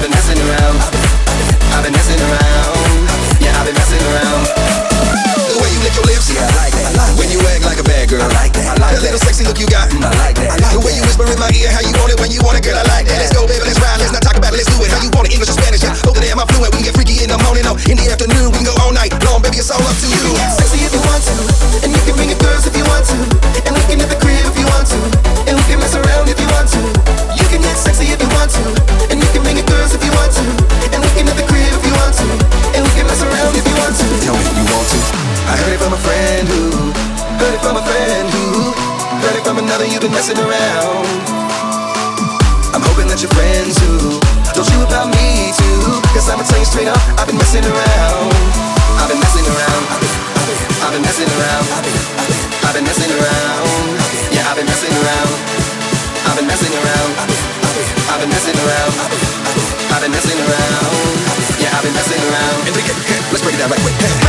been messing around. I've been messing around. Yeah, I've been messing around. The way you lick your lips, yeah, I like that. When you act like a bad girl, I like that. The little sexy look you got, I like that. The way you whisper in my ear, how you want it when you want it, girl, I like that. Let's go, baby, let's ride. Let's not talk about it, let's do it. How you want it, English or Spanish? Yeah, over there, I'm fluent. We can get freaky in the morning, or in the afternoon. We can go all night long, baby, it's all up to you. Sexy if you want to, and you can bring your girls if you want to, and we can hit the crib if you want to, and we can mess around if you want to. You can get sexy if you want to, and you can bring your girls if you want to, and we can hit the crib if you want to, and we can mess around if you want to. Tell me you want to. I heard it from a friend who heard it from a friend who heard it from another. You've been messing around. I'm hoping that your friends who told you about me too, cause I'ma tell you straight up, I've been messing around. I've been messing around. I've been messing around. I've been messing around. Yeah, I've been messing around. I've been messing around. I've been messing around. I've been messing around. Yeah, I've been messing around. Enrique, let's break it down right quick.